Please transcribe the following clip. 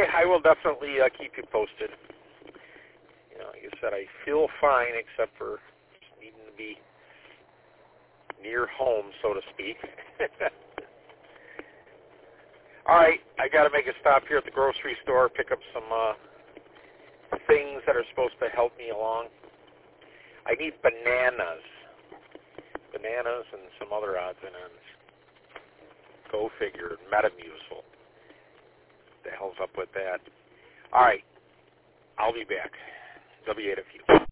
I will definitely keep you posted. You know, like I said, I feel fine except for just needing to be near home, so to speak. All right, I got to make a stop here at the grocery store, pick up some things that are supposed to help me along. I need bananas and some other odds and ends. Go figure. Metamucil. The hell's up with that? All right, I'll be back. W8 of you.